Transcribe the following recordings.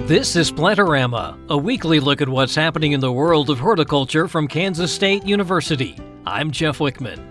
This is Plantorama, a weekly look at what's happening in the world of horticulture from Kansas State University. I'm Jeff Wickman.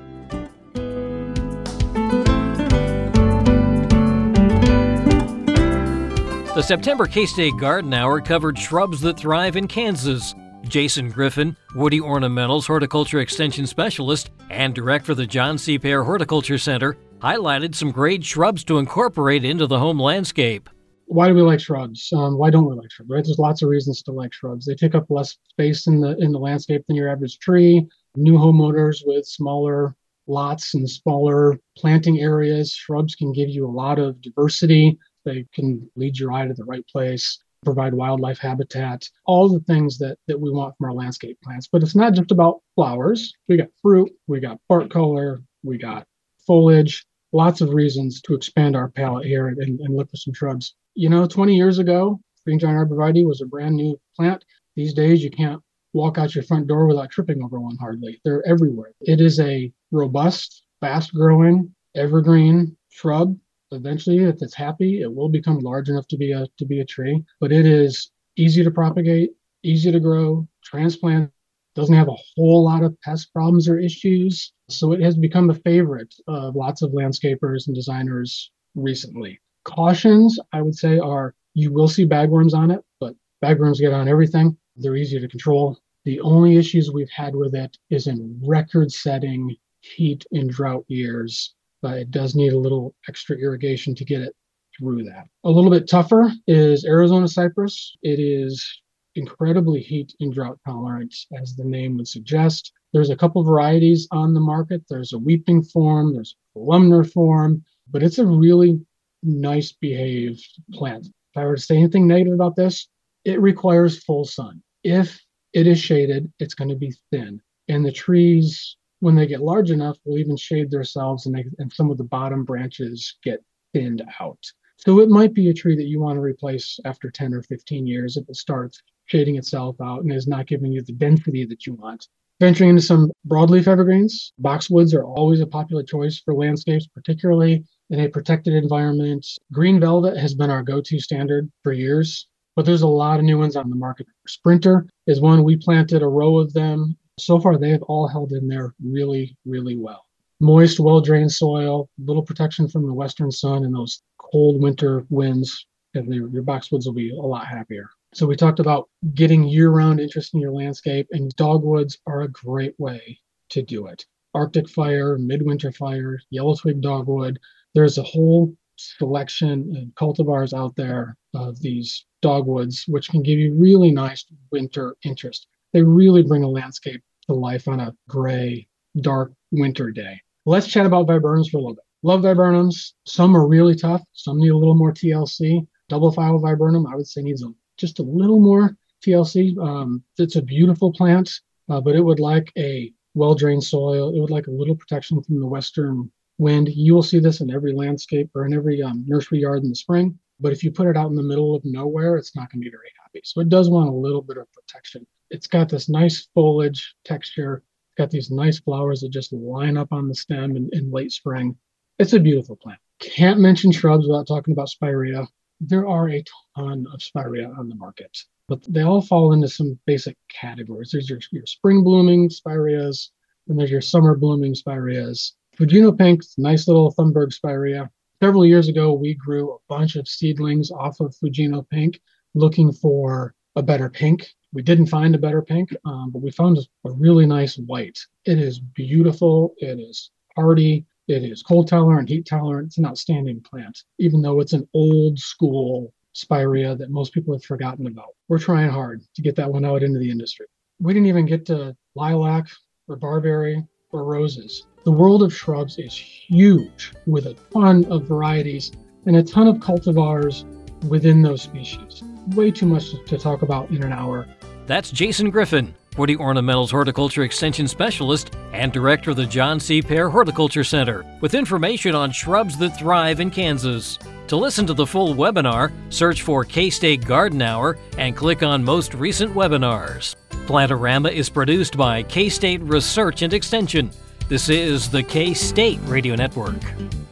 The September K-State Garden Hour covered shrubs that thrive in Kansas. Jason Griffin, Woody Ornamentals Horticulture Extension Specialist and Director of the John C. Payer Horticulture Center, highlighted some great shrubs to incorporate into the home landscape. Why do we like shrubs? Why don't we like shrubs? Right? There's lots of reasons to like shrubs. They take up less space in the landscape than your average tree. New homeowners with smaller lots and smaller planting areas, shrubs can give you a lot of diversity. They can lead your eye to the right place, provide wildlife habitat, all the things that we want from our landscape plants. But it's not just about flowers. We got fruit, we got bark color, we got foliage, lots of reasons to expand our palette here and look for some shrubs. 20 years ago, green giant arborvitae was a brand new plant. These days, you can't walk out your front door without tripping over one hardly. They're everywhere. It is a robust, fast-growing, evergreen shrub. Eventually, if it's happy, it will become large enough to be a tree. But it is easy to propagate, easy to grow, transplant. Doesn't have a whole lot of pest problems or issues. So it has become a favorite of lots of landscapers and designers recently. Cautions, I would say, are you will see bagworms on it, but bagworms get on everything. They're easy to control. The only issues we've had with it is in record-setting heat and drought years. But it does need a little extra irrigation to get it through that. A little bit tougher is Arizona cypress. It is incredibly heat and drought tolerant, as the name would suggest. There's a couple varieties on the market. There's a weeping form, there's a columnar form, but it's a really nice behaved plant. If I were to say anything negative about this, it requires full sun. If it is shaded, it's going to be thin. And the trees, when they get large enough, will even shade themselves and some of the bottom branches get thinned out. So it might be a tree that you want to replace after 10 or 15 years if it starts shading itself out and is not giving you the density that you want. Venturing into some broadleaf evergreens, boxwoods are always a popular choice for landscapes, particularly in a protected environment. Green velvet has been our go-to standard for years, but there's a lot of new ones on the market. Sprinter is one. We planted a row of them. So far, they have all held in there really, really well. Moist, well-drained soil, little protection from the western sun and those cold winter winds, and your boxwoods will be a lot happier. So we talked about getting year-round interest in your landscape, and dogwoods are a great way to do it. Arctic fire, midwinter fire, yellow twig dogwood. There's a whole selection of cultivars out there of these dogwoods, which can give you really nice winter interest. They really bring a landscape to life on a gray, dark winter day. Let's chat about viburnums for a little bit. Love viburnums. Some are really tough. Some need a little more TLC. Double file viburnum, I would say, needs just a little more TLC. It's a beautiful plant, but it would like a well-drained soil. It would like a little protection from the western wind. You will see this in every landscape or in every nursery yard in the spring. But if you put it out in the middle of nowhere, it's not going to be very happy. So it does want a little bit of protection. It's got this nice foliage texture. It's got these nice flowers that just line up on the stem in late spring. It's a beautiful plant. Can't mention shrubs without talking about spirea. There are a ton of spirea on the market, but they all fall into some basic categories. There's your spring blooming spireas, and there's your summer blooming spireas. Fugino pink, nice little Thunberg spirea. Several years ago, we grew a bunch of seedlings off of Fugino pink, looking for a better pink. We didn't find a better pink, but we found a really nice white. It is beautiful. It is hardy. It is cold tolerant, heat tolerant. It's an outstanding plant, even though it's an old school spirea that most people have forgotten about. We're trying hard to get that one out into the industry. We didn't even get to lilac or barberry or roses. The world of shrubs is huge, with a ton of varieties and a ton of cultivars within those species. Way too much to talk about in an hour. That's Jason Griffin, Woody Ornamentals Horticulture Extension Specialist and Director of the John C. Payer Horticulture Center, with information on shrubs that thrive in Kansas. To listen to the full webinar, search for K-State Garden Hour and click on Most Recent Webinars. Plantorama is produced by K-State Research and Extension. This is the K-State Radio Network.